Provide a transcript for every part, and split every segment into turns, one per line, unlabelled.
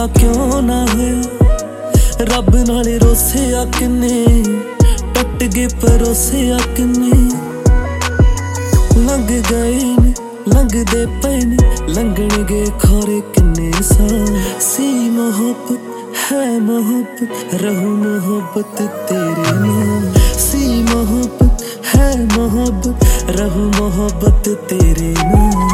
वाला क्यों ना होया। रब नाले रोसिया किन्ने, टुट गए परोसिया किन्ने। लंघ गए ने लंघदे पे ने, लंघणगे खौरे किन्ने साल। सी मोहब्बत है मोहब्बत, रहूं मोहब्बत तेरे नाल। सी मोहब्बत है मोहब्बत, रहूं मोहब्बत तेरे नाल।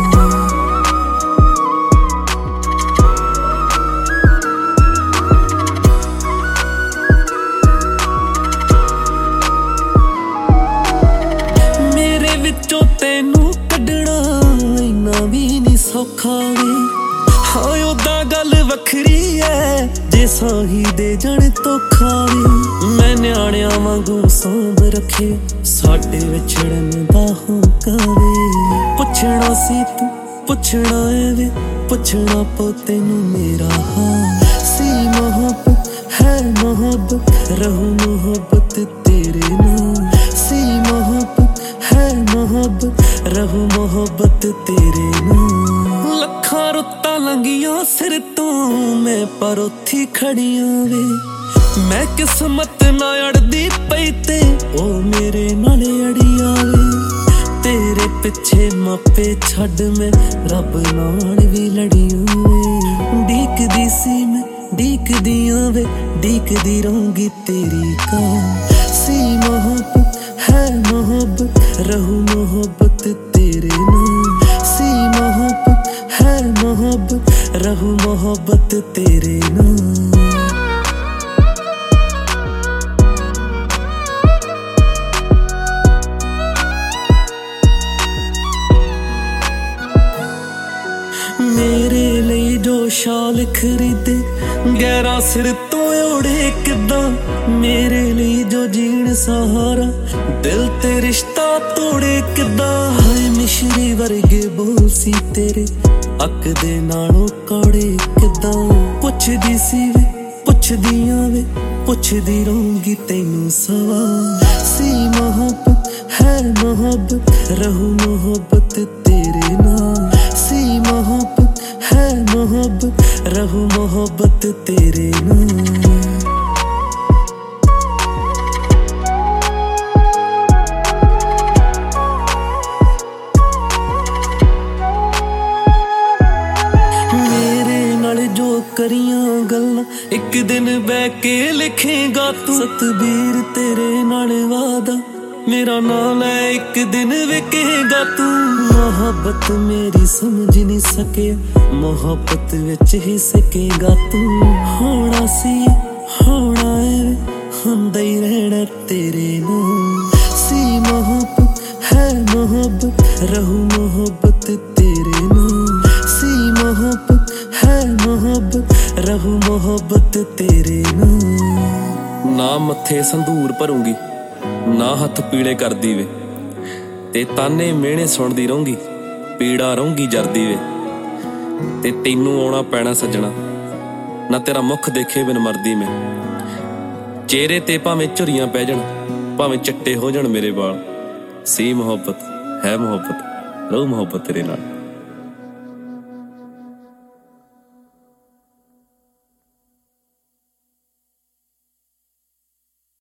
मेरे विचों तैनू कड्ढना इन्ना भी नहीं सौखा वे। हाँ उदा गल वखरी है जे साही दे जण धोखा वे। मैं न्याणिया वांगू सांभ रखे, साडे विछड़न दा होका वे। पुछना सी तू पुछना है वे, पुछना पो तैनू मेरा हाल। सी मोहब्बत है मोहब्बत, रहूं मोहब्बत तेरे नाल। सी मोहब्बत है मोहब्बत, रहूं मोहब्बत तेरे नाल। लखां रुत्तां लंघियां सिर तो मैं पर उत्थी खड़ियां वे। मैं किस्मत ना अड़दी पई ते ओ मेरे नाल अड़ी आवे। तेरे पिछे मापे छड्ड मैं रब नाल भी लड़ियां वे। डीकदी सी मैं डीकदियां वे, डीकदी रहूंगी तेरी काल। सी मोहब्बत है मोहब्बत, रहूं मोहब्बत तेरे नाल। सी मोहब्बत है मोहब्बत, रहूं मोहब्बत तेरे नाल। मेरे लिए जो शाल खरीदे गहरा सिर तो ओढ़े किदा। मेरे लिए जो जीण सहारा दिल ते रिश्ता तोड़े किदा। हाय मिश्री वर्गे बोल सी तेरे अक दे नालों कौड़े किदा। पुछदी सी वे पुछदियां वे, पुछदी रहूंगी तैनू सवाल। सी मोहब्बत है मोहब्बत, रहूं मोहब्बत तेरे नाल। सी मोहब्बत है मोहब्बत, रहूं मोहब्बत तेरे नाल। मेरे नाल जो करियां गल्लां एक दिन बह के लिखेगा तू। सतबीर तेरे नाल वादा मेरा नाम है एक दिन विकेगा तू। मोहब्बत मेरी समझ नहीं सके, मोहब्बत विच ही सकेगा तू। होना सी होना है हुंदा ही रहना तेरे नाल। सी मोहब्बत है मोहब्बत, रहूं मोहब्बत तेरे नाल। सी मोहब्बत है मोहब्बत, रहूं मोहब्बत तेरे नाल।
ना मत्थे संदूर भरूंगी, ना हथ पीड़े करदी वे। ते ताने मेहणे सुणदी रहूंगी, पीड़ा रहूंगी जरदी वे। ते तैनू आउणा पैणा सज्जणा, ना तेरा मुख देखे बिन मरदी मैं। चेहरे ते भावें झुरियां पै जाण, भावें चिट्टे हो जाण मेरे वाल। सी मोहब्बत है मोहब्बत, रहूं मोहब्बत तेरे नाल।